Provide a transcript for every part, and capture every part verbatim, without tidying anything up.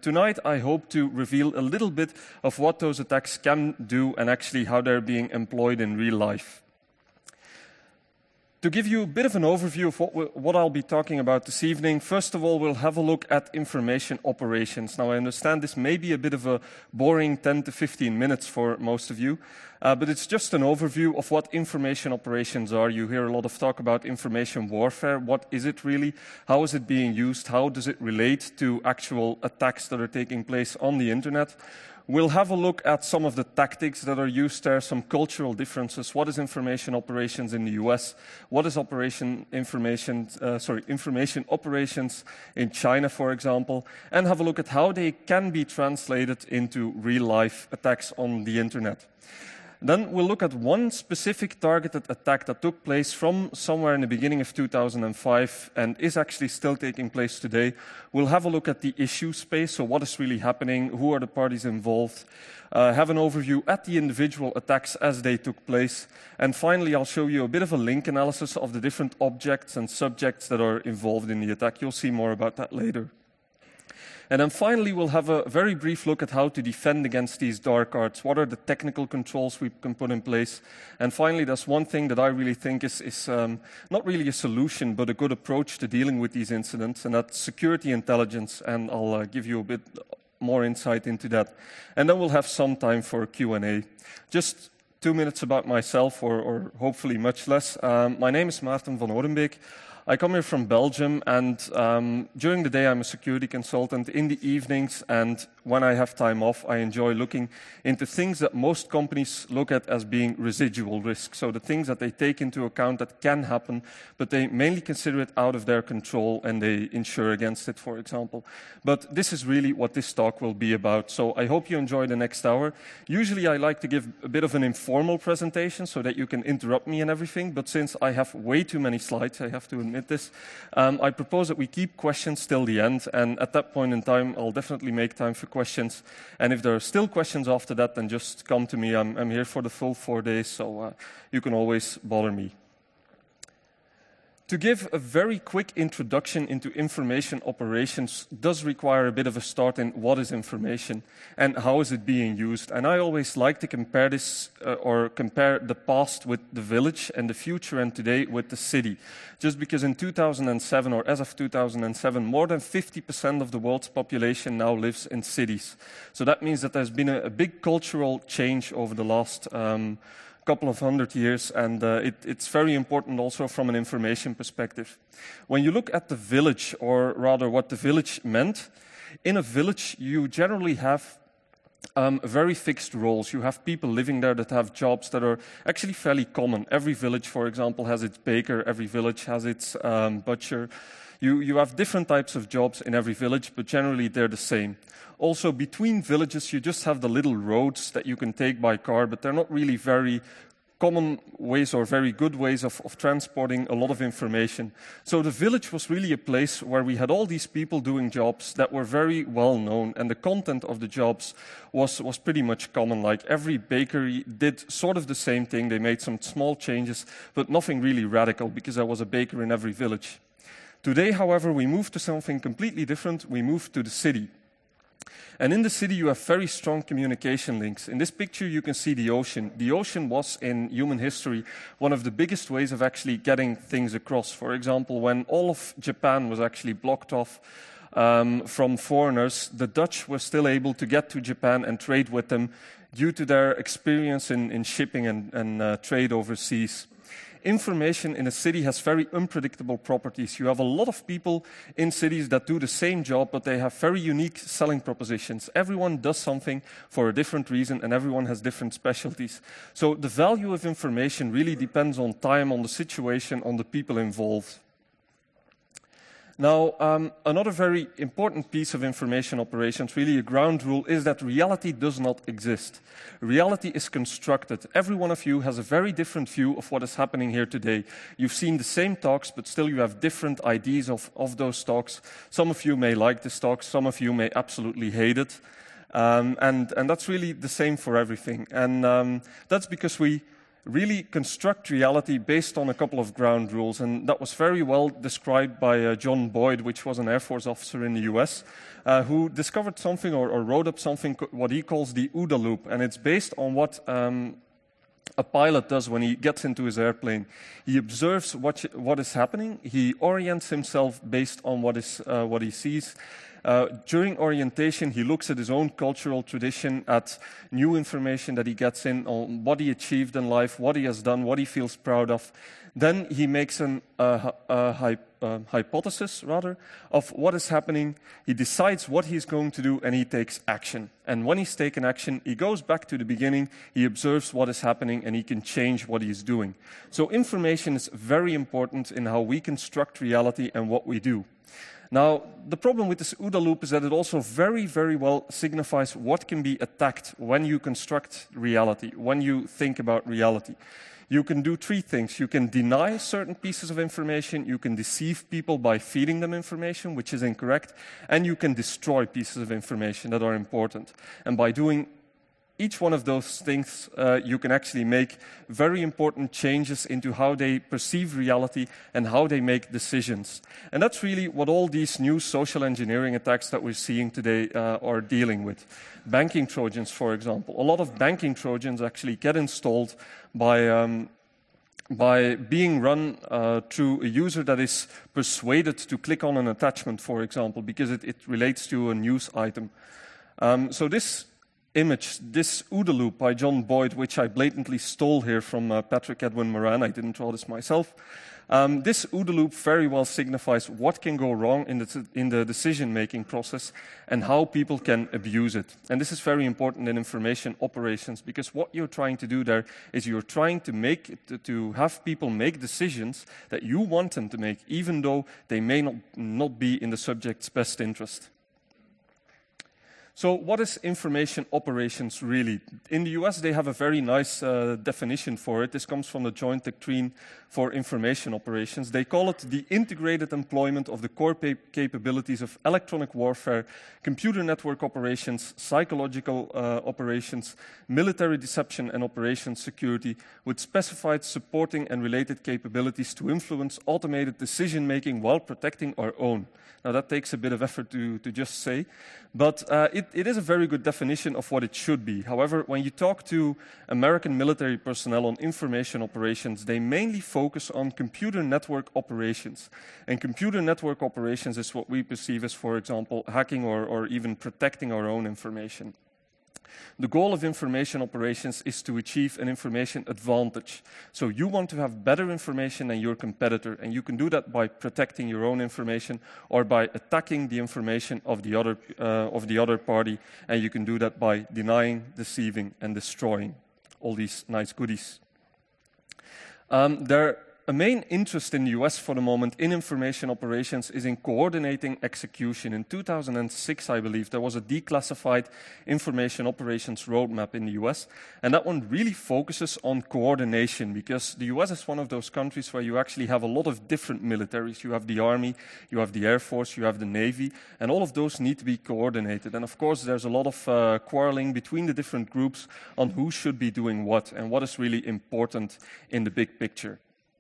tonight I hope to reveal a little bit of what those attacks can do and actually how they're being employed in real life. To give you a bit of an overview of what, we, what I'll be talking about this evening, first of all, we'll have a look at information operations. Now, I understand this may be a bit of a boring ten to fifteen minutes for most of you, uh, but it's just an overview of what information operations are. You hear a lot of talk about information warfare. What is it really? How is it being used? How does it relate to actual attacks that are taking place on the internet? We'll have a look at some of the tactics that are used there, some cultural differences. What is information operations in the U S? What is operation information, uh, sorry, information operations in China, for example? And have a look at how they can be translated into real-life attacks on the internet. Then we'll look at one specific targeted attack that took place from somewhere in the beginning of two thousand five and is actually still taking place today. We'll have a look at the issue space, so what is really happening, who are the parties involved, uh, have an overview at the individual attacks as they took place, and finally I'll show you a bit of a link analysis of the different objects and subjects that are involved in the attack. You'll see more about that later. And then finally, we'll have a very brief look at how to defend against these dark arts. What are the technical controls we can put in place? And finally, there's one thing that I really think is, is um, not really a solution, but a good approach to dealing with these incidents, and that's security intelligence. And I'll uh, give you a bit more insight into that. And then we'll have some time for Q and A. Just two minutes about myself, or, or hopefully much less. Um, my name is Maarten van Orenbeek. I come here from Belgium, and um, during the day I'm a security consultant. In the evenings and when I have time off, I enjoy looking into things that most companies look at as being residual risk. So the things that they take into account that can happen, but they mainly consider it out of their control and they insure against it, for example. But this is really what this talk will be about. So I hope you enjoy the next hour. Usually I like to give a bit of an informal presentation so that you can interrupt me and everything. But since I have way too many slides, I have to admit this, um, I propose that we keep questions till the end. And at that point in time, I'll definitely make time for questions. And if there are still questions after that, then just come to me. I'm, I'm here for the full four days, so uh, you can always bother me. To give a very quick introduction into information operations does require a bit of a start in what is information and how is it being used. And I always like to compare this uh, or compare the past with the village and the future and today with the city. Just because in two thousand seven, or as of two thousand seven, more than fifty percent of the world's population now lives in cities. So that means that there's been a, a big cultural change over the last um, couple of hundred years, and uh, it, it's very important also from an information perspective. When you look at the village, or rather what the village meant, in a village you generally have um, very fixed roles. You have people living there that have jobs that are actually fairly common. Every village, for example, has its baker, every village has its um, butcher. You, you have different types of jobs in every village, but generally they're the same. Also, between villages, you just have the little roads that you can take by car, but they're not really very common ways or very good ways of, of transporting a lot of information. So the village was really a place where we had all these people doing jobs that were very well known, and the content of the jobs was, was pretty much common. Like every bakery did sort of the same thing. They made some small changes, but nothing really radical, because there was a baker in every village. Today, however, we moved to something completely different. We moved to the city. And in the city, you have very strong communication links. In this picture, you can see the ocean. The ocean was, in human history, one of the biggest ways of actually getting things across. For example, when all of Japan was actually blocked off um, from foreigners, the Dutch were still able to get to Japan and trade with them due to their experience in, in shipping and, and uh, trade overseas. Information in a city has very unpredictable properties. You have a lot of people in cities that do the same job, but they have very unique selling propositions. Everyone does something for a different reason, and everyone has different specialties. So the value of information really depends on time, on the situation, on the people involved. Now, um, another very important piece of information operations, really a ground rule, is that reality does not exist. Reality is constructed. Every one of you has a very different view of what is happening here today. You've seen the same talks, but still you have different ideas of, of those talks. Some of you may like this talk, some of you may absolutely hate it. Um, and, and that's really the same for everything. And um, that's because we really construct reality based on a couple of ground rules. And that was very well described by uh, John Boyd, which was an Air Force officer in the U S, uh, who discovered something or, or wrote up something, what he calls the OODA loop. And it's based on what um, a pilot does when he gets into his airplane. He observes what, what is happening. He orients himself based on what, is, uh, what he sees. Uh, during orientation, he looks at his own cultural tradition, at new information that he gets in on what he achieved in life, what he has done, what he feels proud of. Then he makes an, uh, a, hy uh, hypothesis, rather, of what is happening. He decides what he's going to do, and he takes action. And when he's taken action, he goes back to the beginning, he observes what is happening, and he can change what he's doing. So information is very important in how we construct reality and what we do. Now, the problem with this OODA loop is that it also very, very well signifies what can be attacked when you construct reality, when you think about reality. You can do three things. You can deny certain pieces of information, you can deceive people by feeding them information, which is incorrect, and you can destroy pieces of information that are important. And by doing each one of those things, uh, you can actually make very important changes into how they perceive reality and how they make decisions. And that's really what all these new social engineering attacks that we're seeing today uh, are dealing with. Banking Trojans, for example. A lot of banking Trojans actually get installed by um, by being run uh, through a user that is persuaded to click on an attachment, for example, because it, it relates to a news item. Um, so this image, this OODA loop by John Boyd, which I blatantly stole here from uh, Patrick Edwin Moran, I didn't draw this myself. Um, this OODA loop very well signifies what can go wrong in the, in the decision-making process and how people can abuse it. And this is very important in information operations, because what you're trying to do there is you're trying to make to, to have people make decisions that you want them to make, even though they may not, not be in the subject's best interest. So what is information operations really? In the U S, they have a very nice uh, definition for it. This comes from the Joint Doctrine for Information Operations. They call it the integrated employment of the core capabilities of electronic warfare, computer network operations, psychological uh, operations, military deception and operations security, with specified supporting and related capabilities to influence automated decision-making while protecting our own. Now, that takes a bit of effort to, to just say, but uh, it, it is a very good definition of what it should be. However, when you talk to American military personnel on information operations, they mainly focus on computer network operations. And computer network operations is what we perceive as, for example, hacking or, or even protecting our own information. The goal of information operations is to achieve an information advantage. So you want to have better information than your competitor, and you can do that by protecting your own information or by attacking the information of the other, uh, of the other party, and you can do that by denying, deceiving, and destroying all these nice goodies. Um, there A main interest in the U S for the moment in information operations is in coordinating execution. In two thousand six, I believe, there was a declassified information operations roadmap in the U S, and that one really focuses on coordination, because the U S is one of those countries where you actually have a lot of different militaries. You have the Army, you have the Air Force, you have the Navy, and all of those need to be coordinated. And of course, there's a lot of uh, quarreling between the different groups on who should be doing what and what is really important in the big picture.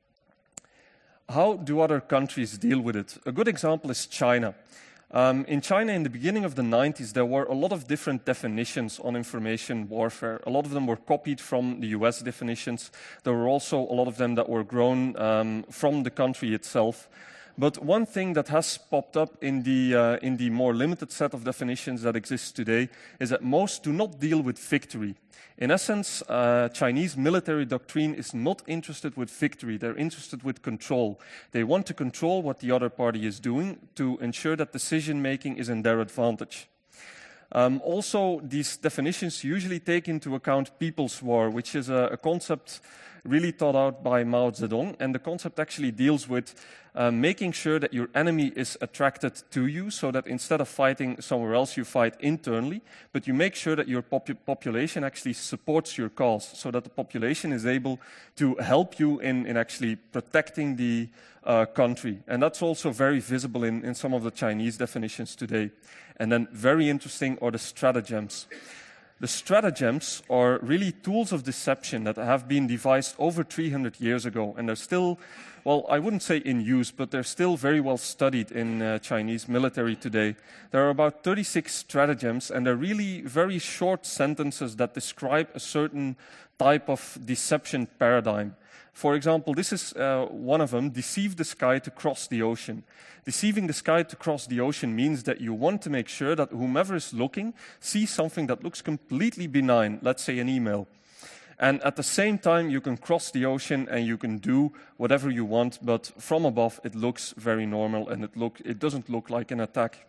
How do other countries deal with it? A good example is China. Um, in China, in the beginning of the nineties, there were a lot of different definitions on information warfare. A lot of them were copied from the U S definitions. There were also a lot of them that were grown um, from the country itself. But one thing that has popped up in the, uh, in the more limited set of definitions that exists today is that most do not deal with victory. In essence, uh, Chinese military doctrine is not interested with victory. They're interested with control. They want to control what the other party is doing to ensure that decision-making is in their advantage. Um, also, these definitions usually take into account people's war, which is a, a concept really thought out by Mao Zedong, and the concept actually deals with uh, making sure that your enemy is attracted to you, so that instead of fighting somewhere else, you fight internally, but you make sure that your popu population actually supports your cause, so that the population is able to help you in, in actually protecting the uh, country. And that's also very visible in, in some of the Chinese definitions today. And then very interesting are the stratagems. The stratagems are really tools of deception that have been devised over three hundred years ago, and they're still, well, I wouldn't say in use, but they're still very well studied in uh, Chinese military today. There are about thirty-six stratagems, and they're really very short sentences that describe a certain type of deception paradigm. For example, this is uh, one of them: deceive the sky to cross the ocean. Deceiving the sky to cross the ocean means that you want to make sure that whomever is looking sees something that looks completely benign, let's say an email. And at the same time, you can cross the ocean and you can do whatever you want, but from above it looks very normal and it, look, it doesn't look like an attack.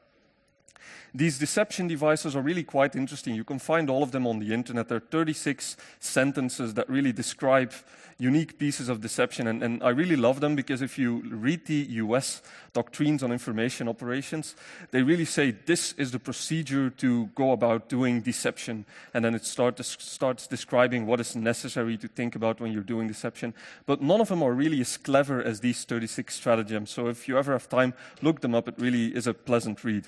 These deception devices are really quite interesting. You can find all of them on the internet. There are thirty-six sentences that really describe unique pieces of deception, and, and I really love them because if you read the U S doctrines on information operations, they really say this is the procedure to go about doing deception, and then it start, starts describing what is necessary to think about when you're doing deception. But none of them are really as clever as these thirty-six stratagems, so if you ever have time, look them up. It really is a pleasant read.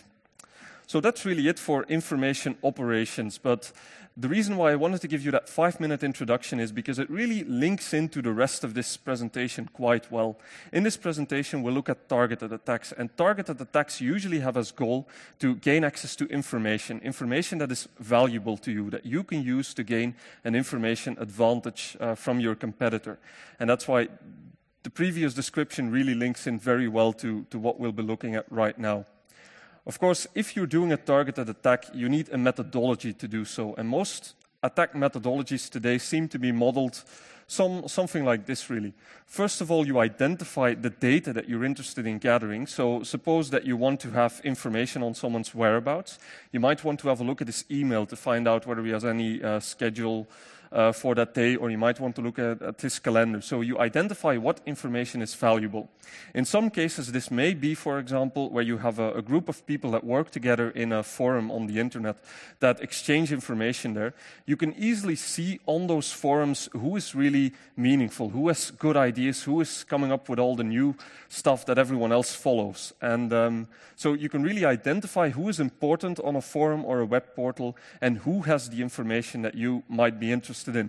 So that's really it for information operations, but the reason why I wanted to give you that five-minute introduction is because it really links into the rest of this presentation quite well. In this presentation, we'll look at targeted attacks, and targeted attacks usually have as goal to gain access to information, information that is valuable to you, that you can use to gain an information advantage uh, from your competitor. And that's why the previous description really links in very well to, to what we'll be looking at right now. Of course, if you're doing a targeted attack, you need a methodology to do so. And most attack methodologies today seem to be modeled some, something like this, really. First of all, you identify the data that you're interested in gathering. So suppose that you want to have information on someone's whereabouts. You might want to have a look at his email to find out whether he has any uh, schedule Uh, for that day, or you might want to look at, at his calendar. So you identify what information is valuable. In some cases, this may be, for example, where you have a, a group of people that work together in a forum on the internet that exchange information there. You can easily see on those forums who is really meaningful, who has good ideas, who is coming up with all the new stuff that everyone else follows. And um, so you can really identify who is important on a forum or a web portal and who has the information that you might be interested in.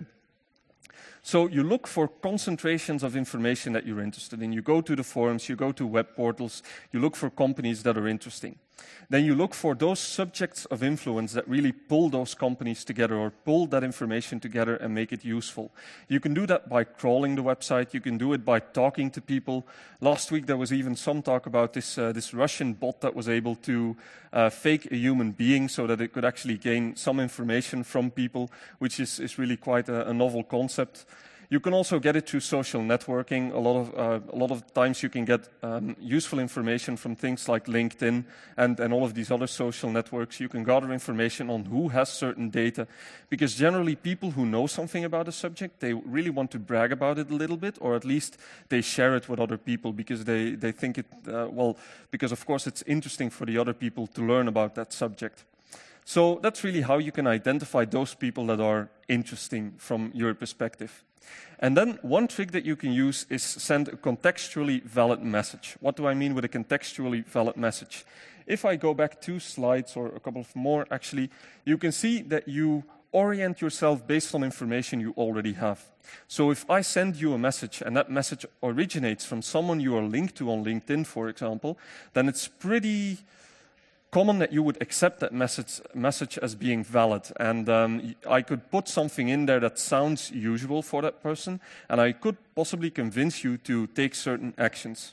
So you look for concentrations of information that you're interested in. You go to the forums, you go to web portals, you look for companies that are interesting. Then you look for those subjects of influence that really pull those companies together or pull that information together and make it useful. You can do that by crawling the website. You can do it by talking to people. Last week there was even some talk about this, uh, this Russian bot that was able to uh, fake a human being so that it could actually gain some information from people, which is, is really quite a, a novel concept. You can also get it through social networking. A lot of, uh, a lot of times you can get um, useful information from things like LinkedIn and, and all of these other social networks. You can gather information on who has certain data, because generally people who know something about a subject, they really want to brag about it a little bit, or at least they share it with other people because they, they think it, uh, well, because of course it's interesting for the other people to learn about that subject. So that's really how you can identify those people that are interesting from your perspective. And then one trick that you can use is send a contextually valid message. What do I mean with a contextually valid message? If I go back two slides, or a couple of more actually, you can see that you orient yourself based on information you already have. So if I send you a message and that message originates from someone you are linked to on LinkedIn, for example, then it's pretty common that you would accept that message, message as being valid. And um, I could put something in there that sounds usual for that person, and I could possibly convince you to take certain actions.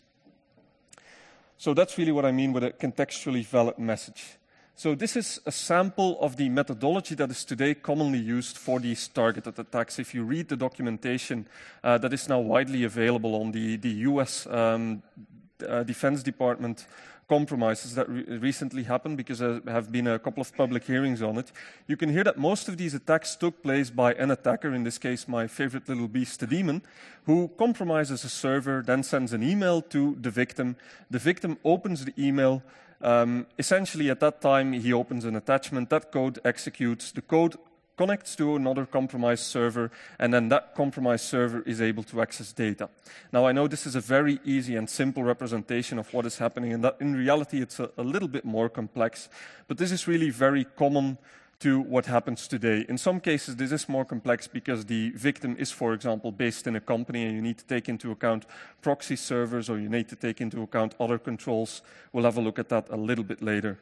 So that's really what I mean with a contextually valid message. So this is a sample of the methodology that is today commonly used for these targeted attacks. If you read the documentation uh, that is now widely available on the, the U S um, uh, Defense Department compromises that re recently happened, because there have been a couple of public hearings on it, you can hear that most of these attacks took place by an attacker, in this case my favorite little beast, the Demon, who compromises a server, then sends an email to the victim. The victim opens the email. Um, essentially, at that time, he opens an attachment. That code executes. The code connects to another compromised server, and then that compromised server is able to access data. Now, I know this is a very easy and simple representation of what is happening, and that in reality it's a, a little bit more complex, but this is really very common to what happens today. In some cases, this is more complex because the victim is, for example, based in a company and you need to take into account proxy servers or you need to take into account other controls. We'll have a look at that a little bit later.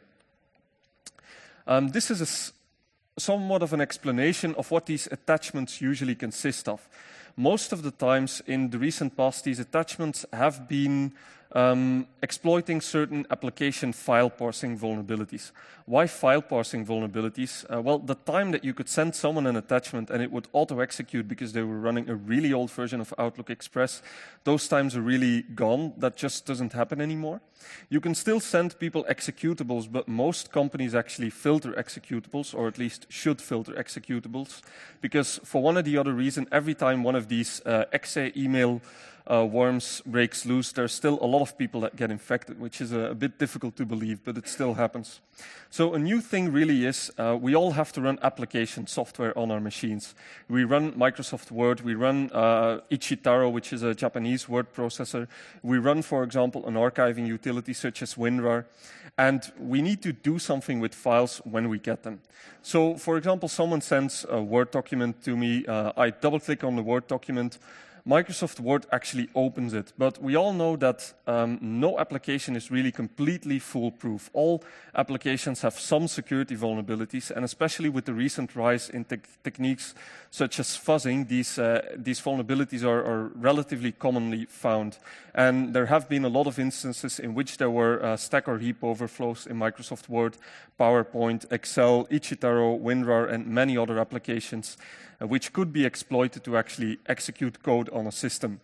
Um, this is a s somewhat of an explanation of what these attachments usually consist of. Most of the times in the recent past, these attachments have been um, exploiting certain application file parsing vulnerabilities. Why file parsing vulnerabilities? Uh, well, the time that you could send someone an attachment and it would auto-execute because they were running a really old version of Outlook Express, those times are really gone. That just doesn't happen anymore. You can still send people executables, but most companies actually filter executables, or at least should filter executables, because for one or the other reason, every time one of these uh, X A email uh, worms breaks loose, there's still a lot of people that get infected, which is a, a bit difficult to believe, but it still happens. So a new thing really is uh, we all have to run application software on our machines. We run Microsoft Word, we run uh, Ichitaro, which is a Japanese word processor. We run, for example, an archiving utility such as WinRAR, and we need to do something with files when we get them. So, for example, someone sends a Word document to me, uh, I double-click on the Word document, Microsoft Word actually opens it, but we all know that um, no application is really completely foolproof. All applications have some security vulnerabilities, and especially with the recent rise in te techniques such as fuzzing, these, uh, these vulnerabilities are, are relatively commonly found. And there have been a lot of instances in which there were uh, stack or heap overflows in Microsoft Word, PowerPoint, Excel, Ichitaro, WinRAR, and many other applications, uh, which could be exploited to actually execute code on a system.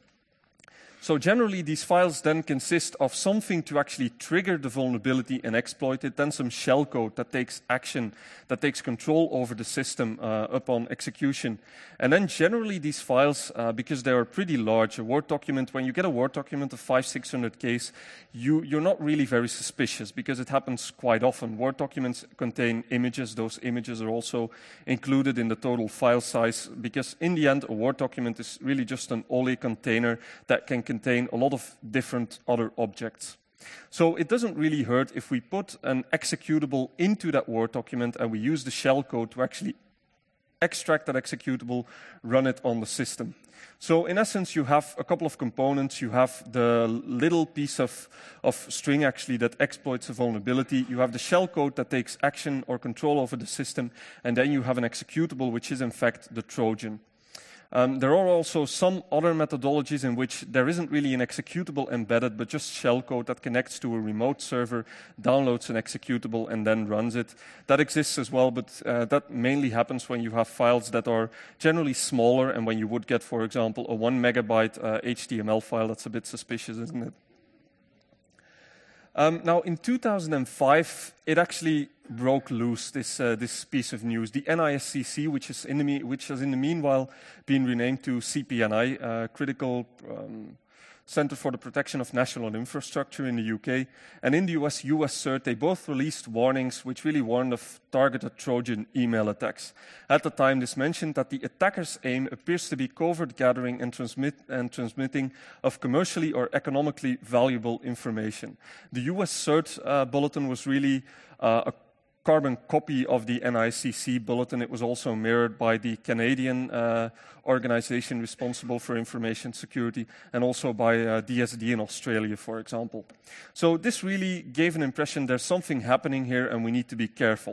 So generally, these files then consist of something to actually trigger the vulnerability and exploit it, then some shell code that takes action, that takes control over the system uh, upon execution. And then generally these files, uh, because they are pretty large, a Word document, when you get a Word document of five, six hundred Ks, you, you're not really very suspicious because it happens quite often. Word documents contain images. Those images are also included in the total file size because in the end, a Word document is really just an O L E container that can contain a lot of different other objects. So it doesn't really hurt if we put an executable into that Word document and we use the shell code to actually extract that executable, run it on the system. So in essence, you have a couple of components. You have the little piece of, of string actually that exploits a vulnerability. You have the shell code that takes action or control over the system. And then you have an executable, which is in fact the Trojan. Um, there are also some other methodologies in which there isn't really an executable embedded, but just shellcode that connects to a remote server, downloads an executable, and then runs it. That exists as well, but uh, that mainly happens when you have files that are generally smaller, and when you would get, for example, a one megabyte uh, H T M L file. That's a bit suspicious, isn't it? Um, now, in two thousand five, it actually broke loose, this, uh, this piece of news. The N I S C C, which, is in the, which has in the meanwhile been renamed to C P N I, uh, Critical um, Center for the Protection of National Infrastructure in the U K, and in the U S, U S CERT, they both released warnings which really warned of targeted Trojan email attacks. At the time, this mentioned that the attacker's aim appears to be covert gathering and, transmit, and transmitting of commercially or economically valuable information. The U S CERT uh, bulletin was really uh, a carbon copy of the N I C C bulletin. It was also mirrored by the Canadian uh, organization responsible for information security and also by uh, D S D in Australia, for example. So this really gave an impression there's something happening here and we need to be careful.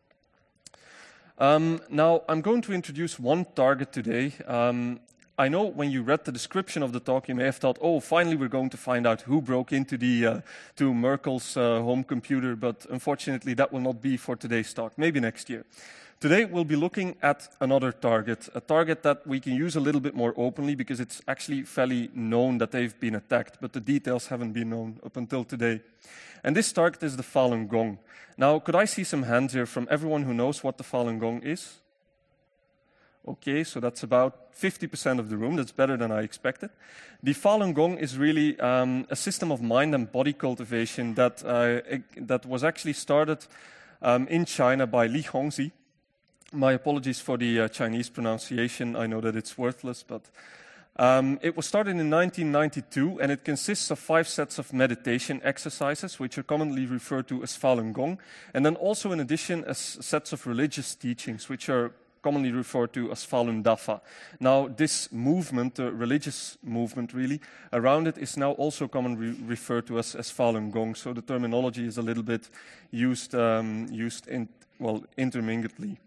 Um, now, I'm going to introduce one target today. Um, I know when you read the description of the talk, you may have thought, oh, finally we're going to find out who broke into the, uh, to Merkel's uh, home computer, but unfortunately that will not be for today's talk, maybe next year. Today we'll be looking at another target, a target that we can use a little bit more openly because it's actually fairly known that they've been attacked, but the details haven't been known up until today. And this target is the Falun Gong. Now, could I see some hands here from everyone who knows what the Falun Gong is? Okay, so that's about fifty percent of the room. That's better than I expected. The Falun Gong is really um, a system of mind and body cultivation that, uh, that was actually started um, in China by Li Hongzhi. My apologies for the uh, Chinese pronunciation. I know that it's worthless, but Um, it was started in nineteen ninety-two, and it consists of five sets of meditation exercises, which are commonly referred to as Falun Gong, and then also in addition as sets of religious teachings, which are commonly referred to as Falun Dafa. Now, this movement, the religious movement really, around it is now also commonly referred to as, as Falun Gong, so the terminology is a little bit used, um, used in, well, interminglingly.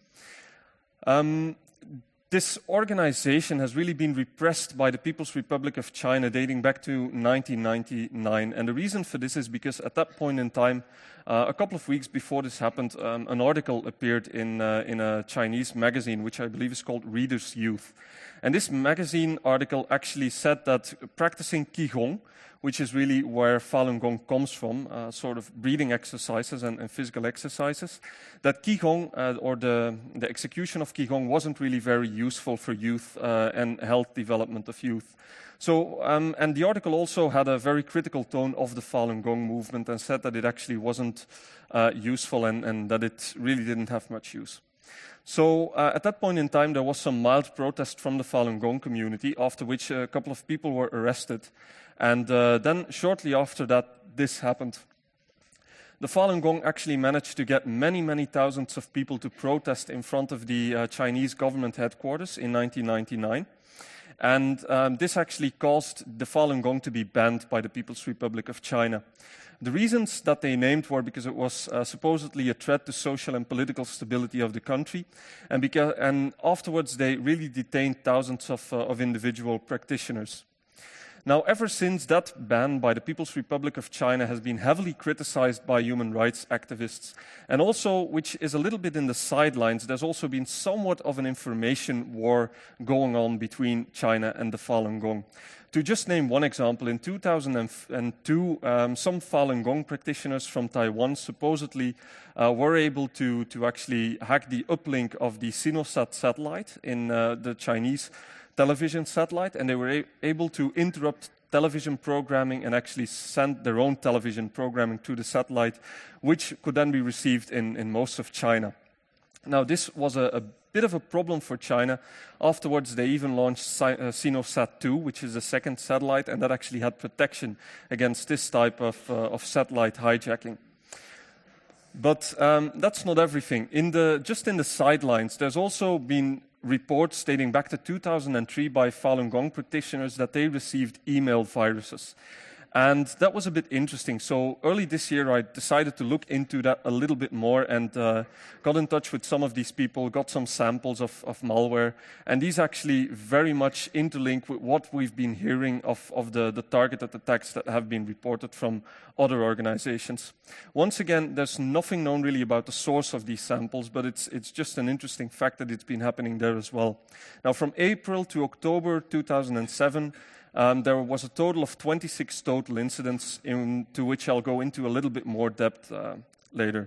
Um, This organization has really been repressed by the People's Republic of China dating back to nineteen ninety-nine. And the reason for this is because at that point in time, uh, a couple of weeks before this happened, um, an article appeared in, uh, in a Chinese magazine, which I believe is called Reader's Youth. And this magazine article actually said that practicing Qigong, which is really where Falun Gong comes from, uh, sort of breathing exercises and, and physical exercises, that Qigong, uh, or the, the execution of Qigong, wasn't really very useful for youth uh, and health development of youth. So, um, and the article also had a very critical tone of the Falun Gong movement and said that it actually wasn't uh, useful and, and that it really didn't have much use. So uh, at that point in time, there was some mild protest from the Falun Gong community, after which a couple of people were arrested. And uh, then shortly after that, this happened. The Falun Gong actually managed to get many, many thousands of people to protest in front of the uh, Chinese government headquarters in nineteen ninety-nine. And um, this actually caused the Falun Gong to be banned by the People's Republic of China. The reasons that they named were because it was uh, supposedly a threat to social and political stability of the country, and, because, and afterwards they really detained thousands of, uh, of individual practitioners. Now, ever since, that ban by the People's Republic of China has been heavily criticized by human rights activists. And also, which is a little bit in the sidelines, there's also been somewhat of an information war going on between China and the Falun Gong. To just name one example, in two thousand two, um, some Falun Gong practitioners from Taiwan supposedly uh, were able to, to actually hack the uplink of the Sinosat satellite in uh, the Chinese television satellite, and they were a able to interrupt television programming and actually send their own television programming to the satellite, which could then be received in, in most of China. Now, this was a, a bit of a problem for China. Afterwards, they even launched uh, Sinosat two, which is the second satellite, and that actually had protection against this type of, uh, of satellite hijacking. But um, that's not everything. In the, just in the sidelines, there's also been reports dating back to two thousand three by Falun Gong practitioners that they received email viruses. And that was a bit interesting. So early this year, I decided to look into that a little bit more and uh, got in touch with some of these people, got some samples of, of malware. And these actually very much interlink with what we've been hearing of, of the, the targeted attacks that have been reported from other organizations. Once again, there's nothing known really about the source of these samples, but it's, it's just an interesting fact that it's been happening there as well. Now, from April to October two thousand seven, Um, there was a total of twenty-six total incidents, into which I'll go into a little bit more depth uh, later.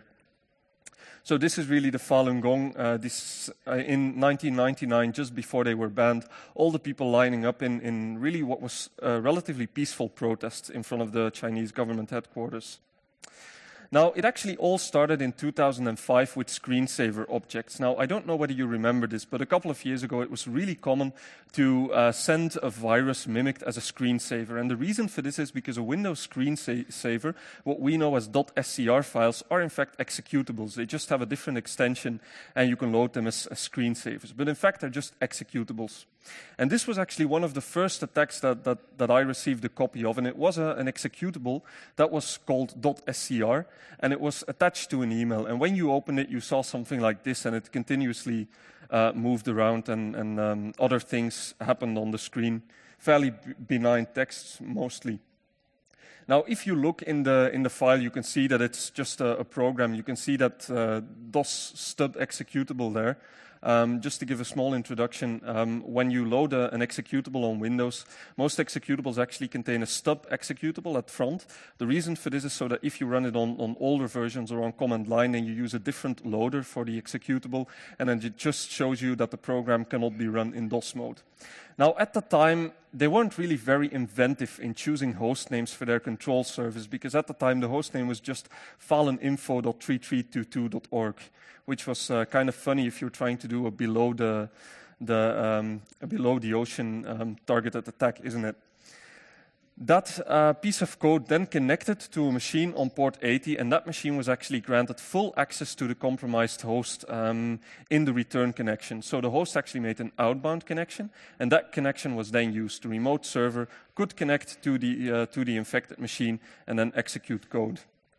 So this is really the Falun Gong. Uh, this, uh, in nineteen ninety-nine, just before they were banned, all the people lining up in, in really what was uh, relatively peaceful protests in front of the Chinese government headquarters. Now, it actually all started in two thousand five with screensaver objects. Now, I don't know whether you remember this, but a couple of years ago, it was really common to uh, send a virus mimicked as a screensaver. And the reason for this is because a Windows screensaver, what we know as .scr files, are in fact executables. They just have a different extension, and you can load them as, as screensavers. But in fact, they're just executables. And this was actually one of the first attacks that, that, that I received a copy of, and it was a, an executable that was called .scr, and it was attached to an email. And when you opened it, you saw something like this, and it continuously uh, moved around, and, and um, other things happened on the screen. Fairly benign texts, mostly. Now, if you look in the, in the file, you can see that it's just a, a program. You can see that uh, DOS stub executable there. Um, just to give a small introduction, um, when you load a, an executable on Windows, most executables actually contain a stub executable at front. The reason for this is so that if you run it on, on older versions or on command line, then you use a different loader for the executable, and then it just shows you that the program cannot be run in DOS mode. Now, at the time, they weren't really very inventive in choosing host names for their control service, because at the time the host name was just faluninfo dot three three two two dot org, which was uh, kind of funny if you're trying to do a below the the um, below the ocean um, targeted attack, isn't it? That uh, piece of code then connected to a machine on port eighty, and that machine was actually granted full access to the compromised host um, in the return connection. So the host actually made an outbound connection, and that connection was then used. The remote server could connect to the, uh, to the infected machine and then execute code.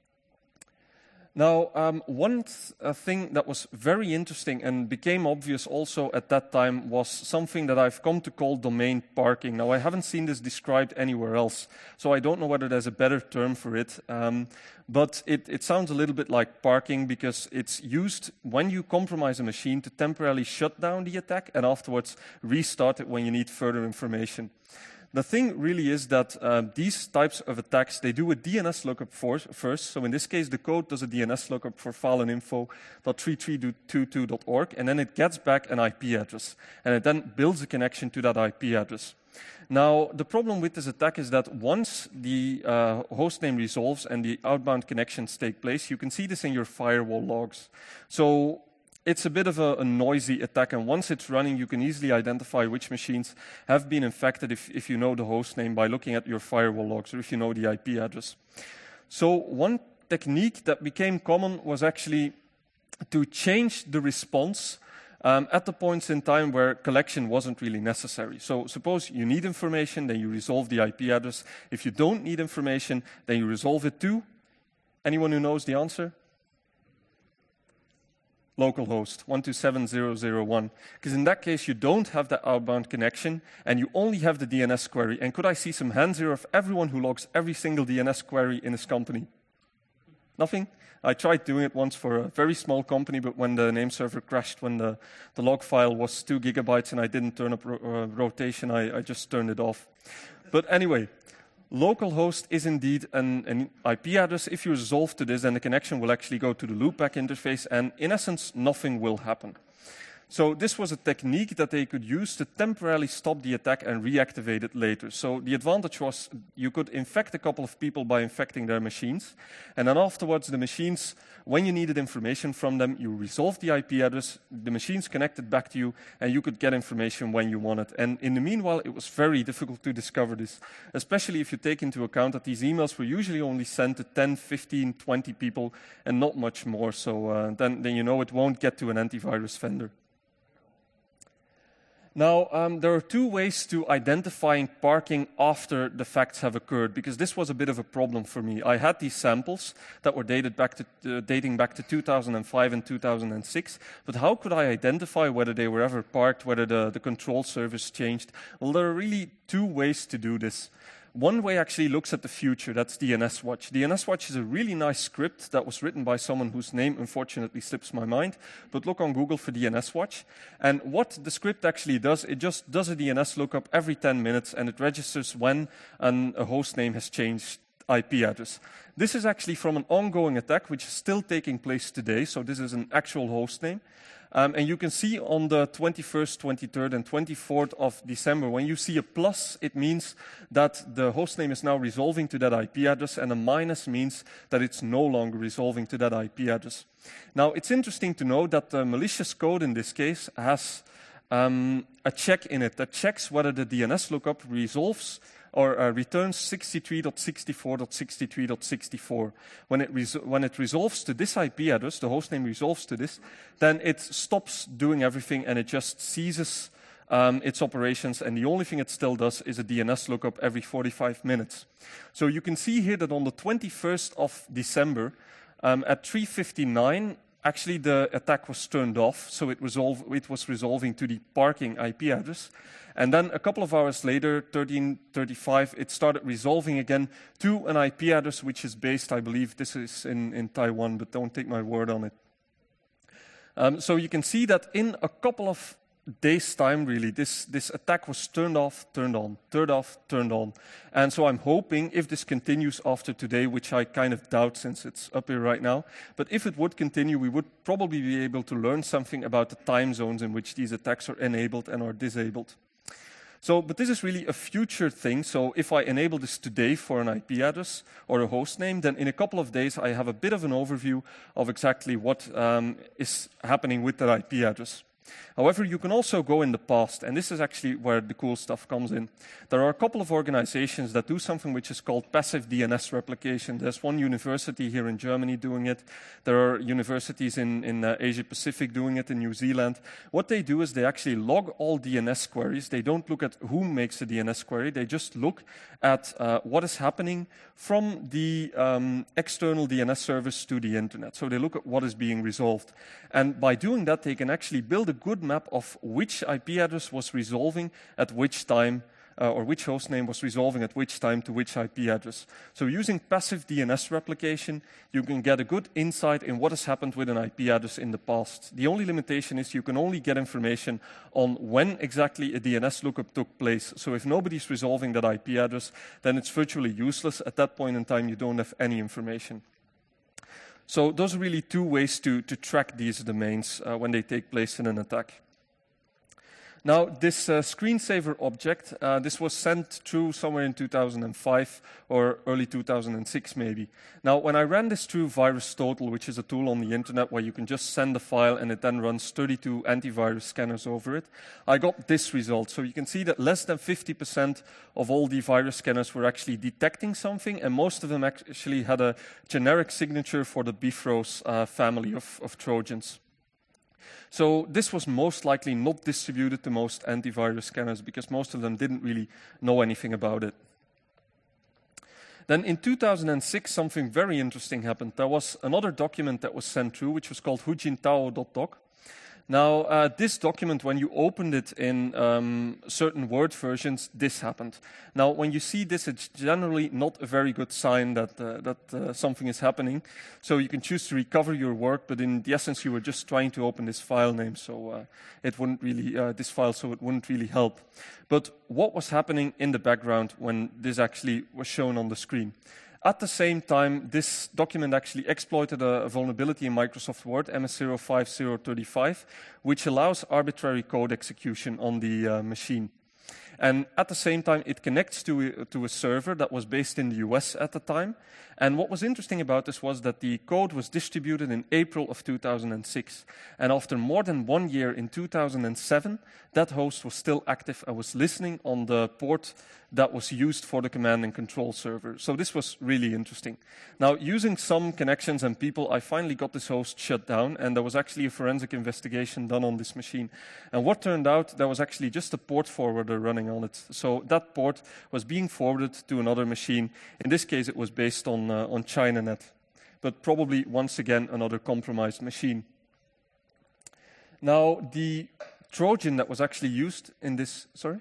Now, um, one th uh, thing that was very interesting and became obvious also at that time was something that I've come to call domain parking. Now, I haven't seen this described anywhere else, so I don't know whether there's a better term for it, um, but it, it sounds a little bit like parking because it's used when you compromise a machine to temporarily shut down the attack and afterwards restart it when you need further information. The thing really is that uh, these types of attacks, they do a D N S lookup for, first. So in this case, the code does a D N S lookup for file and info dot three three two two dot org, and then it gets back an I P address, and it then builds a connection to that I P address. Now, the problem with this attack is that once the uh, hostname resolves and the outbound connections take place, you can see this in your firewall logs. So it's a bit of a, a noisy attack, and once it's running, you can easily identify which machines have been infected if, if you know the host name by looking at your firewall logs or if you know the I P address. So one technique that became common was actually to change the response um, at the points in time where collection wasn't really necessary. So suppose you need information, then you resolve the I P address. If you don't need information, then you resolve it to? Anyone who knows the answer? Localhost one two seven zero zero one, because in that case you don't have the outbound connection and you only have the D N S query. And could I see some hands here of everyone who logs every single D N S query in his company? Nothing? I tried doing it once for a very small company, but when the name server crashed, when the, the log file was two gigabytes and I didn't turn up ro uh, rotation, I, I just turned it off. But anyway, localhost is indeed an, an I P address. If you resolve to this, then the connection will actually go to the loopback interface, and in essence, nothing will happen. So this was a technique that they could use to temporarily stop the attack and reactivate it later. So the advantage was you could infect a couple of people by infecting their machines, and then afterwards the machines, when you needed information from them, you resolved the I P address, the machines connected back to you, and you could get information when you wanted. And in the meanwhile, it was very difficult to discover this, especially if you take into account that these emails were usually only sent to ten, fifteen, twenty people and not much more. So uh, then, then you know it won't get to an antivirus vendor. Now, um, there are two ways to identifying parking after the facts have occurred, because this was a bit of a problem for me. I had these samples that were dated back to, uh, dating back to two thousand five and two thousand six, but how could I identify whether they were ever parked, whether the, the control service changed? Well, there are really two ways to do this. One way actually looks at the future, that's D N S Watch. D N S Watch is a really nice script that was written by someone whose name unfortunately slips my mind, but look on Google for D N S Watch. And what the script actually does, it just does a D N S lookup every ten minutes, and it registers when an, a host name has changed I P address. This is actually from an ongoing attack which is still taking place today, so this is an actual host name. Um, and you can see on the twenty-first, twenty-third, and twenty-fourth of December, when you see a plus, it means that the hostname is now resolving to that I P address, and a minus means that it's no longer resolving to that I P address. Now, it's interesting to know that the malicious code in this case has um, a check in it that checks whether the D N S lookup resolves or uh, returns sixty-three dot sixty-four dot sixty-three dot sixty-four. When it, when it resolves to this I P address, the hostname resolves to this, then it stops doing everything and it just ceases um, its operations, and the only thing it still does is a D N S lookup every forty-five minutes. So you can see here that on the twenty-first of December, um, at three fifty-nine, actually the attack was turned off, so it, resolve, it was resolving to the parking I P address. And then a couple of hours later, thirteen thirty-five, it started resolving again to an I P address which is based, I believe this is in, in Taiwan, but don't take my word on it. Um, so you can see that in a couple of days' time, really, this, this attack was turned off, turned on, turned off, turned on. And so I'm hoping, if this continues after today, which I kind of doubt since it's up here right now, but if it would continue, we would probably be able to learn something about the time zones in which these attacks are enabled and are disabled. So, but this is really a future thing. So if I enable this today for an I P address or a host name, then in a couple of days I have a bit of an overview of exactly what um, is happening with that I P address. However, you can also go in the past, and this is actually where the cool stuff comes in. There are a couple of organizations that do something which is called passive D N S replication. There's one university here in Germany doing it. There are universities in, in uh, Asia Pacific doing it, in New Zealand. What they do is they actually log all D N S queries. They don't look at who makes a D N S query. They just look at uh, what is happening from the um, external D N S service to the internet. So they look at what is being resolved. And by doing that, they can actually build a good map of which I P address was resolving at which time, uh, or which hostname was resolving at which time to which I P address. So using passive D N S replication, you can get a good insight in what has happened with an I P address in the past. The only limitation is you can only get information on when exactly a D N S lookup took place. So if nobody's resolving that I P address, then it's virtually useless. At that point in time, you don't have any information. So those are really two ways to, to track these domains uh, when they take place in an attack. Now, this uh, screensaver object, uh, this was sent through somewhere in two thousand five or early two thousand six maybe. Now, when I ran this through VirusTotal, which is a tool on the internet where you can just send a file and it then runs thirty-two antivirus scanners over it, I got this result. So you can see that less than fifty percent of all the virus scanners were actually detecting something, and most of them actually had a generic signature for the Bifrost uh, family of, of Trojans. So this was most likely not distributed to most antivirus scanners because most of them didn't really know anything about it. Then in two thousand six, something very interesting happened. There was another document that was sent through, which was called hujintao dot doc. Now, uh, this document, when you opened it in um, certain Word versions, this happened. Now, when you see this, it's generally not a very good sign that, uh, that uh, something is happening. So you can choose to recover your work, but in the essence, you were just trying to open this file name, so uh, it wouldn't really, uh, this file, so it wouldn't really help. But what was happening in the background when this actually was shown on the screen? At the same time, this document actually exploited a vulnerability in Microsoft Word, M S zero five zero thirty-five, which allows arbitrary code execution on the uh, machine. And at the same time, it connects to a, to a server that was based in the U S at the time. And what was interesting about this was that the code was distributed in April of two thousand six. And after more than one year, in two thousand seven, that host was still active and was listening on the port that was used for the command and control server. So this was really interesting. Now, using some connections and people, I finally got this host shut down, and there was actually a forensic investigation done on this machine. And what turned out, there was actually just a port forwarder running on it. So that port was being forwarded to another machine. In this case, it was based on, uh, on ChinaNet, but probably, once again, another compromised machine. Now, the Trojan that was actually used in this, sorry?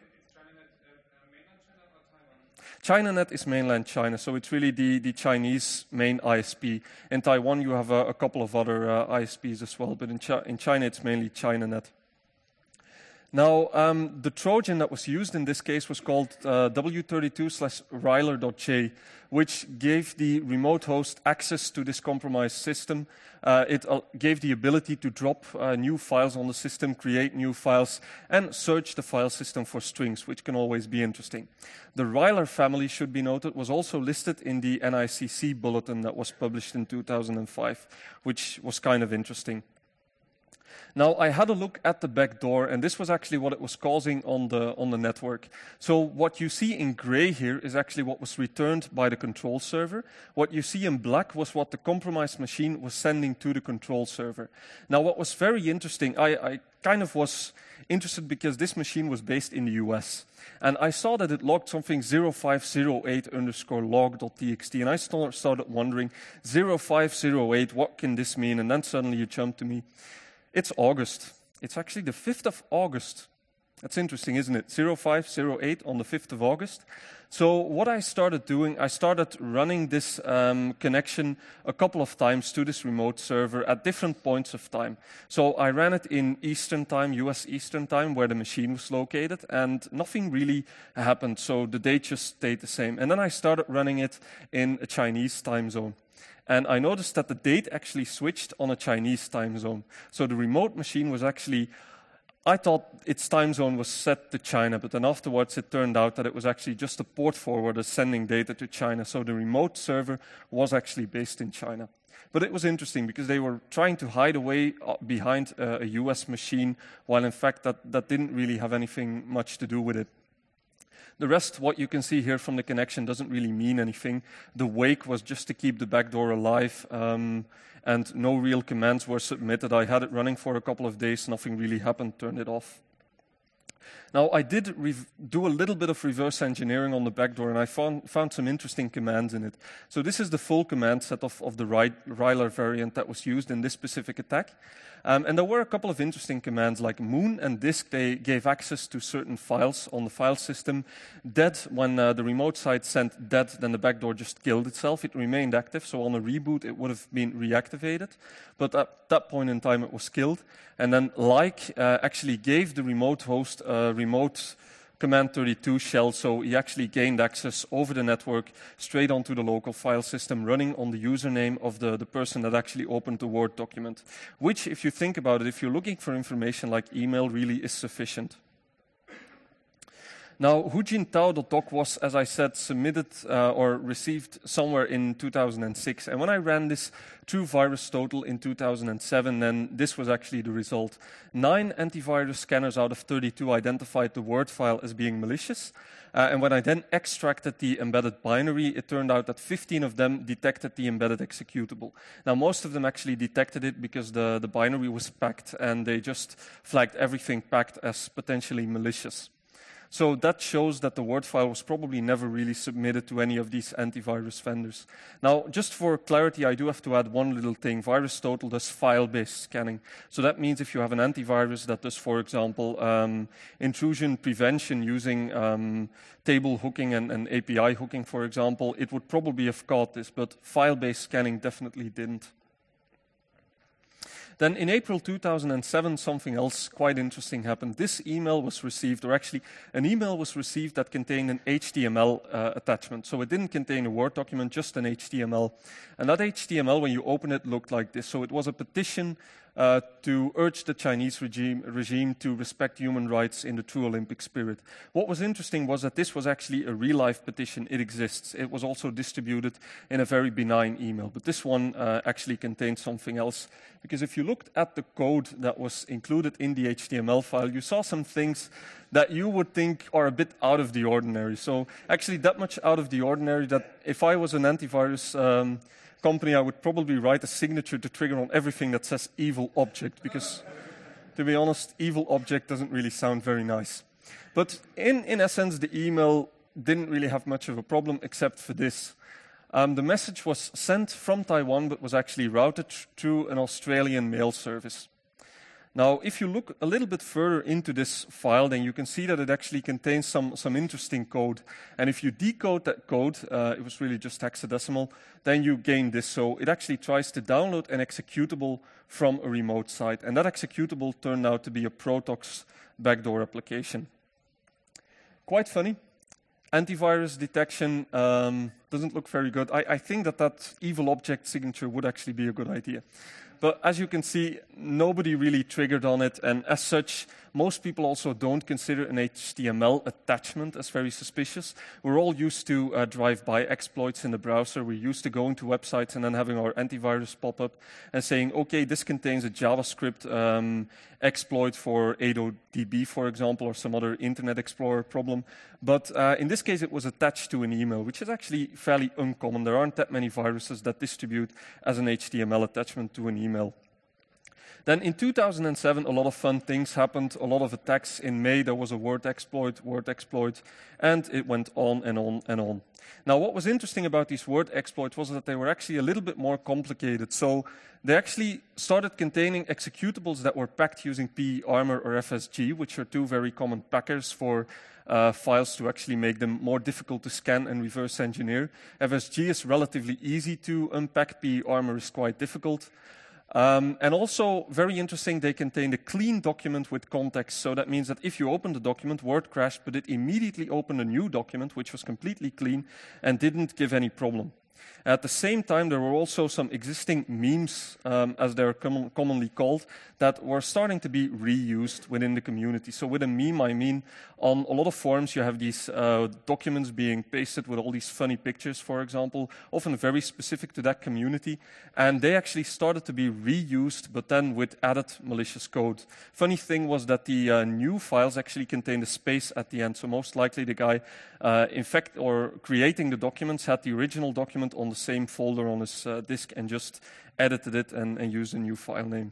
ChinaNet is mainland China, so it's really the, the Chinese main I S P. In Taiwan, you have a, a couple of other uh, I S Ps as well, but in, Chi in China, it's mainly ChinaNet. Now, um, the Trojan that was used in this case was called uh, W thirty-two slash Ryler dot J, which gave the remote host access to this compromised system. Uh, it uh, gave the ability to drop uh, new files on the system, create new files, and search the file system for strings, which can always be interesting. The Ryler family, should be noted, was also listed in the N I C C bulletin that was published in two thousand five, which was kind of interesting. Now, I had a look at the back door, and this was actually what it was causing on the, on the network. So what you see in gray here is actually what was returned by the control server. What you see in black was what the compromised machine was sending to the control server. Now, what was very interesting, I, I kind of was interested because this machine was based in the U S. And I saw that it logged something zero five zero eight underscore log dot T X T, and I st started wondering, zero five zero eight, what can this mean? And then suddenly you jumped to me. It's August. It's actually the fifth of August. That's interesting, isn't it? zero five zero eight on the fifth of August. So what I started doing, I started running this um, connection a couple of times to this remote server at different points of time. So I ran it in Eastern time, U S Eastern time, where the machine was located, and nothing really happened. So the date just stayed the same. And then I started running it in a Chinese time zone. And I noticed that the date actually switched on a Chinese time zone. So the remote machine was actually I thought its time zone was set to China, but then afterwards it turned out that it was actually just a port forwarder sending data to China. So the remote server was actually based in China. But it was interesting because they were trying to hide away behind uh, a U S machine, while in fact that, that didn't really have anything much to do with it. The rest, what you can see here from the connection, doesn't really mean anything. The wake was just to keep the backdoor alive, um, and no real commands were submitted. I had it running for a couple of days, nothing really happened, turned it off. Now, I did do a little bit of reverse engineering on the backdoor, and I found, found some interesting commands in it. So this is the full command set of, of the Ryler variant that was used in this specific attack. Um, and there were a couple of interesting commands like moon and disk. They gave access to certain files on the file system. Dead, when uh, the remote side sent dead, then the backdoor just killed itself. It remained active, so on a reboot it would have been reactivated. But at that point in time it was killed. And then like uh, actually gave the remote host a remote command thirty-two shell, so he actually gained access over the network straight onto the local file system running on the username of the, the person that actually opened the Word document, which, if you think about it, if you're looking for information like email, really is sufficient. Now, hujintao.doc was, as I said, submitted uh, or received somewhere in two thousand six. And when I ran this through VirusTotal in two thousand seven, then this was actually the result. Nine antivirus scanners out of thirty-two identified the Word file as being malicious. Uh, and when I then extracted the embedded binary, it turned out that fifteen of them detected the embedded executable. Now, most of them actually detected it because the, the binary was packed, and they just flagged everything packed as potentially malicious. So that shows that the Word file was probably never really submitted to any of these antivirus vendors. Now, just for clarity, I do have to add one little thing. VirusTotal does file-based scanning. So that means if you have an antivirus that does, for example, um, intrusion prevention using um, table hooking and, and A P I hooking, for example, it would probably have caught this, but file-based scanning definitely didn't. Then in April two thousand seven, something else quite interesting happened. This email was received, or actually an email was received that contained an H T M L uh, attachment. So it didn't contain a Word document, just an H T M L. And that H T M L, when you open it, looked like this. So it was a petition uh, to urge the Chinese regime, regime to respect human rights in the true Olympic spirit. What was interesting was that this was actually a real-life petition. It exists. It was also distributed in a very benign email. But this one uh, actually contained something else. Because if you looked at the code that was included in the H T M L file, you saw some things that you would think are a bit out of the ordinary. So actually that much out of the ordinary that if I was an antivirus um, company, I would probably write a signature to trigger on everything that says evil object, because to be honest, evil object doesn't really sound very nice. But in, in essence, the email didn't really have much of a problem except for this. Um, the message was sent from Taiwan, but was actually routed through an Australian mail service. Now, if you look a little bit further into this file, then you can see that it actually contains some, some interesting code. And if you decode that code, uh, it was really just hexadecimal, then you gain this. So it actually tries to download an executable from a remote site. And that executable turned out to be a Protox backdoor application. Quite funny. Antivirus detection um, doesn't look very good. I, I think that that evil object signature would actually be a good idea. But as you can see, nobody really triggered on it, and as such, most people also don't consider an H T M L attachment as very suspicious. We're all used to uh, drive-by exploits in the browser. We're used to going to websites and then having our antivirus pop up and saying, okay, this contains a JavaScript um, exploit for AutoDB, for example, or some other Internet Explorer problem. But uh, in this case, it was attached to an email, which is actually fairly uncommon. There aren't that many viruses that distribute as an H T M L attachment to an email. Then in two thousand seven, a lot of fun things happened, a lot of attacks. In May, there was a Word exploit, Word exploit, and it went on and on and on. Now, what was interesting about these Word exploits was that they were actually a little bit more complicated. So they actually started containing executables that were packed using P E Armor or F S G, which are two very common packers for uh, files to actually make them more difficult to scan and reverse engineer. F S G is relatively easy to unpack, P E Armor is quite difficult. Um, and also, very interesting, they contained a clean document with context. So that means that if you open the document, Word crashed, but it immediately opened a new document, which was completely clean and didn't give any problem. At the same time, there were also some existing memes, um, as they're com commonly called, that were starting to be reused within the community. So with a meme, I mean, on a lot of forums, you have these uh, documents being pasted with all these funny pictures, for example, often very specific to that community. And they actually started to be reused, but then with added malicious code. Funny thing was that the uh, new files actually contained a space at the end. So most likely the guy, uh, in fact, or creating the documents had the original document on the same folder on his uh, disk and just edited it and, and used a new file name.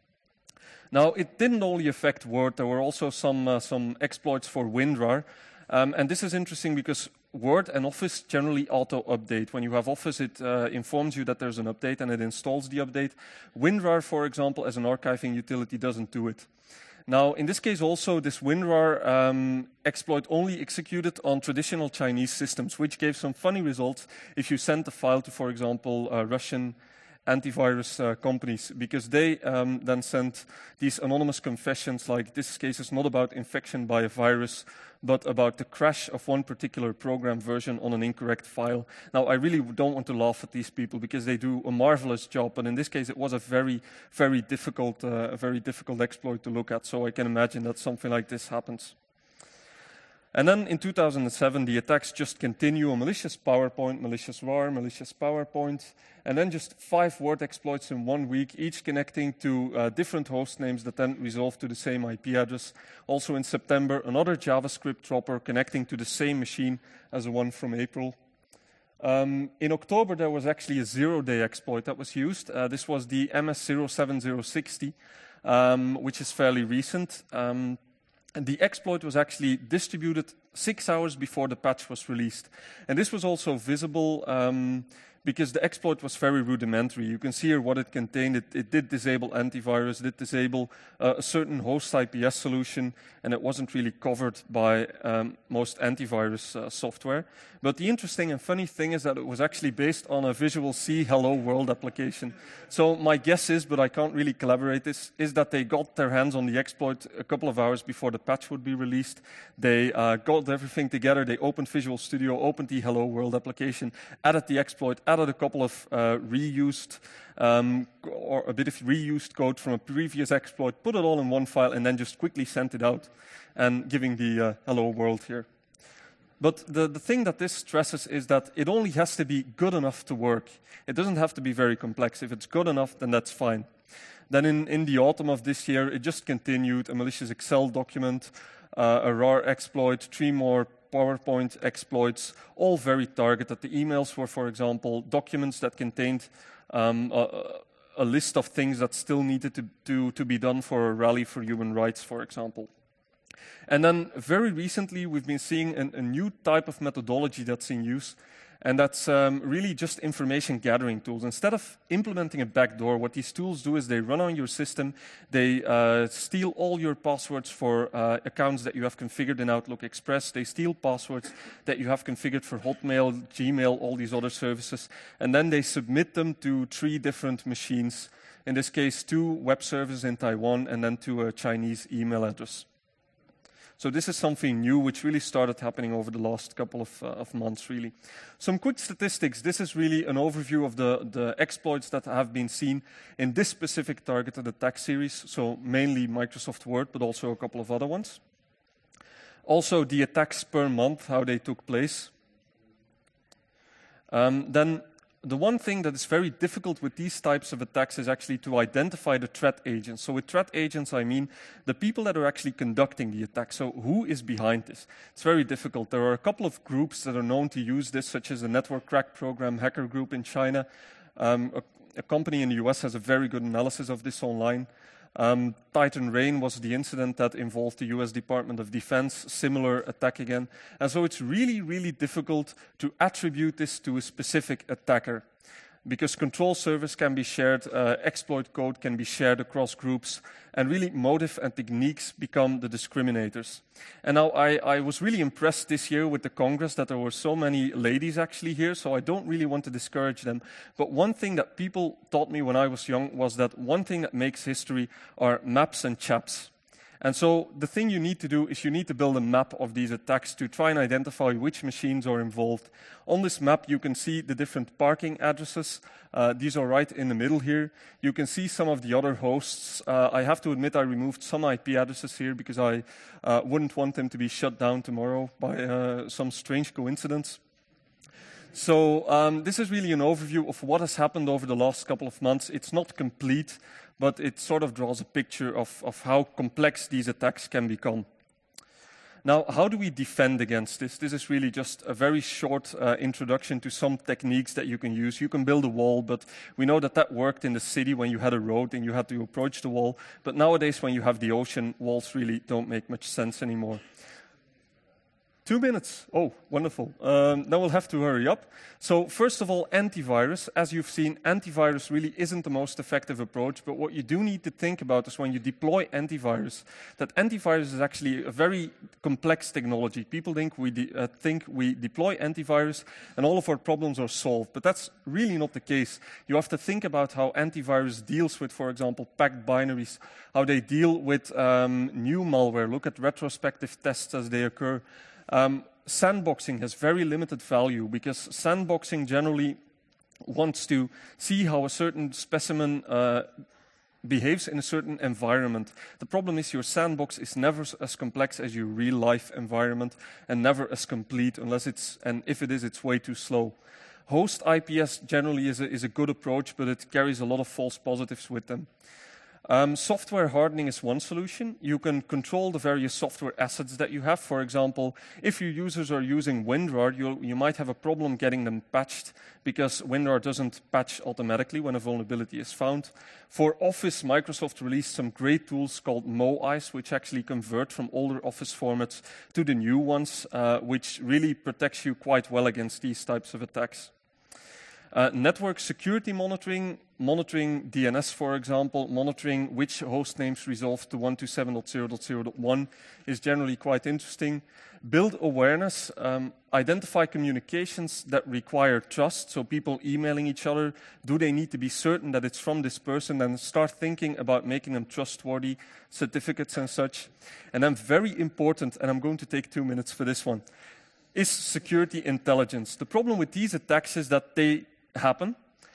Now, it didn't only affect Word. There were also some, uh, some exploits for WinRAR. Um, and this is interesting because Word and Office generally auto-update. When you have Office, it uh, informs you that there's an update and it installs the update. WinRAR, for example, as an archiving utility, doesn't do it. Now, in this case also, this WinRAR um, exploit only executed on traditional Chinese systems, which gave some funny results if you sent a file to, for example, uh, Russian antivirus uh, companies, because they um, then sent these anonymous confessions like, this case is not about infection by a virus, but about the crash of one particular program version on an incorrect file. Now, I really don't want to laugh at these people because they do a marvelous job, but in this case, it was a very, very difficult, uh, a very difficult exploit to look at, so I can imagine that something like this happens. And then in two thousand seven, the attacks just continue: a malicious PowerPoint, malicious R A R, malicious PowerPoint, and then just five Word exploits in one week, each connecting to uh, different host names that then resolve to the same I P address. Also in September, another JavaScript dropper connecting to the same machine as the one from April. Um, in October, there was actually a zero-day exploit that was used. Uh, this was the M S zero seven zero sixty, um, which is fairly recent. Um, And the exploit was actually distributed six hours before the patch was released. And this was also visible um, because the exploit was very rudimentary. You can see here what it contained. It, it did disable antivirus, did disable uh, a certain host I P S solution, and it wasn't really covered by um, most antivirus uh, software. But the interesting and funny thing is that it was actually based on a Visual C Hello World application. So my guess is, but I can't really collaborate this, is that they got their hands on the exploit a couple of hours before the patch would be released. They uh, got everything together. They opened Visual Studio, opened the Hello World application, added the exploit, added a couple of uh, reused um, or a bit of reused code from a previous exploit, put it all in one file, and then just quickly sent it out, and giving the uh, Hello World here. But the, the thing that this stresses is that it only has to be good enough to work. It doesn't have to be very complex. If it's good enough, then that's fine. Then in, in the autumn of this year, it just continued: a malicious Excel document, uh, a R A R exploit, three more PowerPoint exploits, all very targeted. The emails were, for example, documents that contained um, a, a list of things that still needed to, to, to be done for a rally for human rights, for example. And then very recently, we've been seeing an, a new type of methodology that's in use, and that's um, really just information gathering tools. Instead of implementing a backdoor, what these tools do is they run on your system, they uh, steal all your passwords for uh, accounts that you have configured in Outlook Express, they steal passwords that you have configured for Hotmail, Gmail, all these other services, and then they submit them to three different machines, in this case two web servers in Taiwan and then to a Chinese email address. So this is something new which really started happening over the last couple of, uh, of months, really. Some quick statistics. This is really an overview of the, the exploits that have been seen in this specific targeted attack series, so mainly Microsoft Word, but also a couple of other ones. Also the attacks per month, how they took place. Um, then the one thing that is very difficult with these types of attacks is actually to identify the threat agents. So with threat agents, I mean the people that are actually conducting the attack. So who is behind this? It's very difficult. There are a couple of groups that are known to use this, such as the Network Crack Program Hacker Group in China. Um, a, a company in the U S has a very good analysis of this online. Um, Titan Rain was the incident that involved the U S Department of Defense, similar attack again. And so it's really, really difficult to attribute this to a specific attacker, because control servers can be shared, uh, exploit code can be shared across groups, and really motive and techniques become the discriminators. And now I, I was really impressed this year with the Congress that there were so many ladies actually here, so I don't really want to discourage them. But one thing that people taught me when I was young was that one thing that makes history are maps and chaps. And so the thing you need to do is you need to build a map of these attacks to try and identify which machines are involved. On this map, you can see the different parking addresses. Uh, these are right in the middle here. You can see some of the other hosts. Uh, I have to admit I removed some I P addresses here because I uh, wouldn't want them to be shut down tomorrow by uh, some strange coincidence. So um, this is really an overview of what has happened over the last couple of months. It's not complete, but it sort of draws a picture of, of how complex these attacks can become. Now, how do we defend against this? This is really just a very short uh, introduction to some techniques that you can use. You can build a wall, but we know that that worked in the city when you had a road and you had to approach the wall. But nowadays, when you have the ocean, walls really don't make much sense anymore. Two minutes. Oh, wonderful. Um, now we'll have to hurry up. So first of all, antivirus. As you've seen, antivirus really isn't the most effective approach, but what you do need to think about is when you deploy antivirus, that antivirus is actually a very complex technology. People think we, de uh, think we deploy antivirus and all of our problems are solved, but that's really not the case. You have to think about how antivirus deals with, for example, packed binaries, how they deal with um, new malware, look at retrospective tests as they occur. Um, sandboxing has very limited value because sandboxing generally wants to see how a certain specimen uh, behaves in a certain environment. The problem is your sandbox is never as complex as your real-life environment and never as complete unless it's, and if it is, it's way too slow. Host I P S generally is a, is a good approach, but it carries a lot of false positives with them. Um, software hardening is one solution. You can control the various software assets that you have. For example, if your users are using WinRAR, you'll, you might have a problem getting them patched because WinRAR doesn't patch automatically when a vulnerability is found. For Office, Microsoft released some great tools called MoIce, which actually convert from older Office formats to the new ones, uh, which really protects you quite well against these types of attacks. Uh, network security monitoring, monitoring D N S, for example, monitoring which host names resolve to one twenty-seven dot zero dot zero dot one is generally quite interesting. Build awareness, um, identify communications that require trust, so people emailing each other, do they need to be certain that it's from this person, and start thinking about making them trustworthy, certificates and such. And then very important, and I'm going to take two minutes for this one, is security intelligence. The problem with these attacks is that they happen,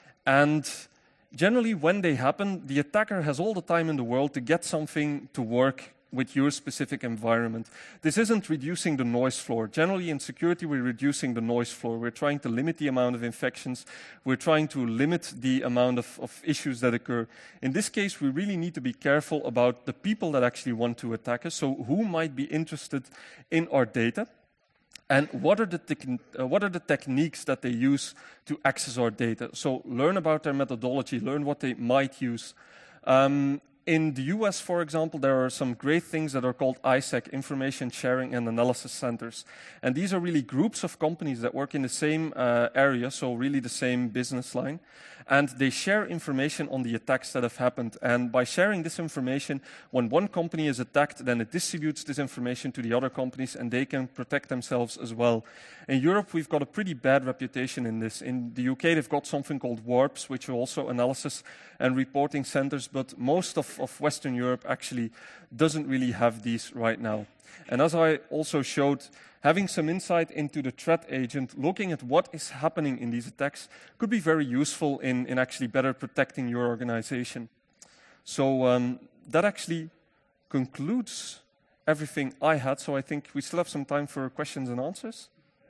and generally when they happen, the attacker has all the time in the world to get something to work with your specific environment. This isn't reducing the noise floor. Generally in security, we're reducing the noise floor. We're trying to limit the amount of infections. We're trying to limit the amount of, of issues that occur. In this case, we really need to be careful about the people that actually want to attack us. So who might be interested in our data? And what are, the uh, what are the techniques that they use to access our data? So learn about their methodology, learn what they might use. Um, in the U S, for example, there are some great things that are called I SAC, Information Sharing and Analysis Centers. And these are really groups of companies that work in the same uh, area, so really the same business line. And they share information on the attacks that have happened. And by sharing this information, when one company is attacked, then it distributes this information to the other companies and they can protect themselves as well. In Europe, we've got a pretty bad reputation in this. In the U K, they've got something called WARPs, which are also analysis and reporting centers, but most of, of Western Europe actually doesn't really have these right now. And as I also showed, having some insight into the threat agent, looking at what is happening in these attacks, could be very useful in, in actually better protecting your organization. So um, that actually concludes everything I had, so I think we still have some time for questions and answers.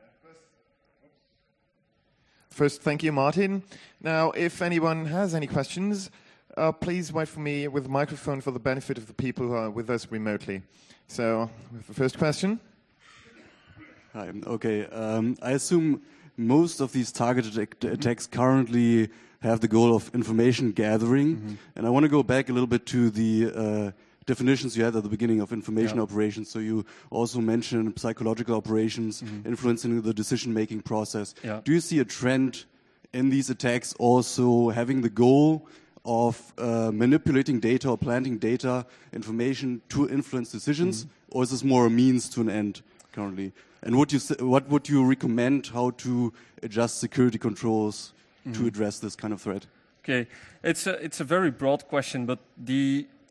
First, thank you, Martin. Now, if anyone has any questions, uh, please wait for me with a microphone for the benefit of the people who are with us remotely. So, with the first question. Hi, okay. Um, I assume most of these targeted attacks currently have the goal of information gathering. Mm-hmm. And I want to go back a little bit to the uh, definitions you had at the beginning of information yeah. operations. So you also mentioned psychological operations, mm-hmm. influencing the decision-making process. Yeah. Do you see a trend in these attacks also having the goal of uh, manipulating data or planting data, information to influence decisions, mm-hmm. or is this more a means to an end currently? And would you say, what would you recommend how to adjust security controls mm-hmm. to address this kind of threat? Okay, it's a, it's a very broad question, but the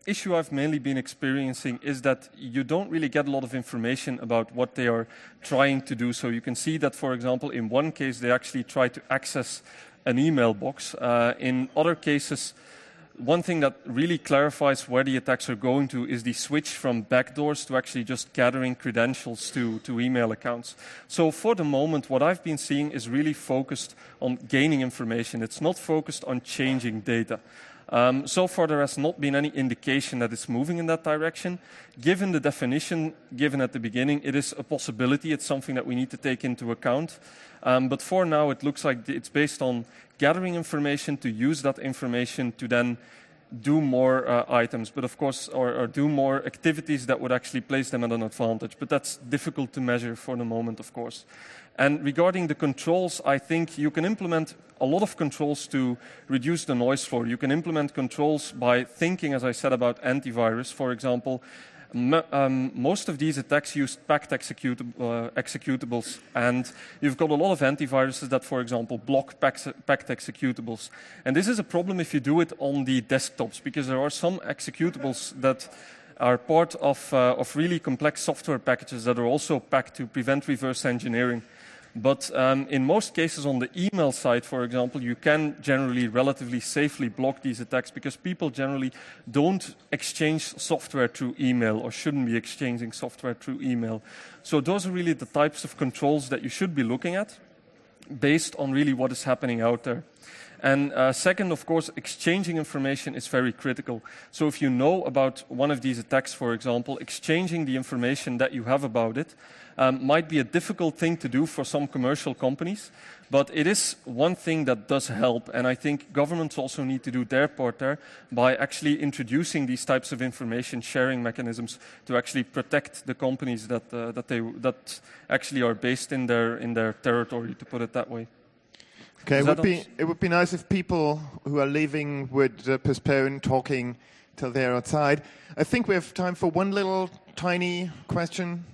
issue I've mainly been experiencing is that you don't really get a lot of information about what they are trying to do. So you can see that, for example, in one case, they actually try to access an email box. Uh, in other cases, one thing that really clarifies where the attacks are going to is the switch from backdoors to actually just gathering credentials to, to email accounts. So for the moment, what I've been seeing is really focused on gaining information. It's not focused on changing data. Um, so far, there has not been any indication that it's moving in that direction. Given the definition given at the beginning, it is a possibility. It's something that we need to take into account. Um, but for now, it looks like it's based on gathering information to use that information to then do more uh, items, but of course, or, or do more activities that would actually place them at an advantage. But that's difficult to measure for the moment, of course. And regarding the controls, I think you can implement a lot of controls to reduce the noise floor. You can implement controls by thinking, as I said, about antivirus. For example, m um, most of these attacks use packed executab uh, executables, and you've got a lot of antiviruses that, for example, block packed executables. And this is a problem if you do it on the desktops, because there are some executables that are part of, uh, of really complex software packages that are also packed to prevent reverse engineering. But um, in most cases on the email side, for example, you can generally relatively safely block these attacks because people generally don't exchange software through email or shouldn't be exchanging software through email. So those are really the types of controls that you should be looking at based on really what is happening out there. And uh, second, of course, exchanging information is very critical. So if you know about one of these attacks, for example, exchanging the information that you have about it um, might be a difficult thing to do for some commercial companies, but it is one thing that does help. And I think governments also need to do their part there by actually introducing these types of information sharing mechanisms to actually protect the companies that, uh, that, they, that actually are based in their, in their territory, to put it that way. Okay, it would, be, it would be nice if people who are leaving would uh, postpone talking till they're outside. I think we have time for one little tiny question.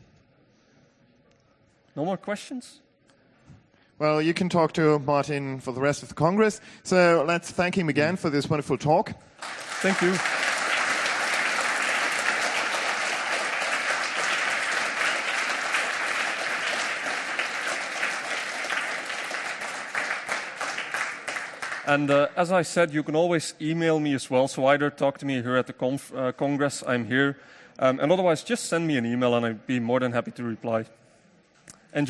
No more questions? Well, you can talk to Martin for the rest of the Congress. So let's thank him again for this wonderful talk. Thank you. And uh, as I said, you can always email me as well. So either talk to me here at the conf uh, Congress, I'm here. Um, and otherwise, just send me an email and I'd be more than happy to reply.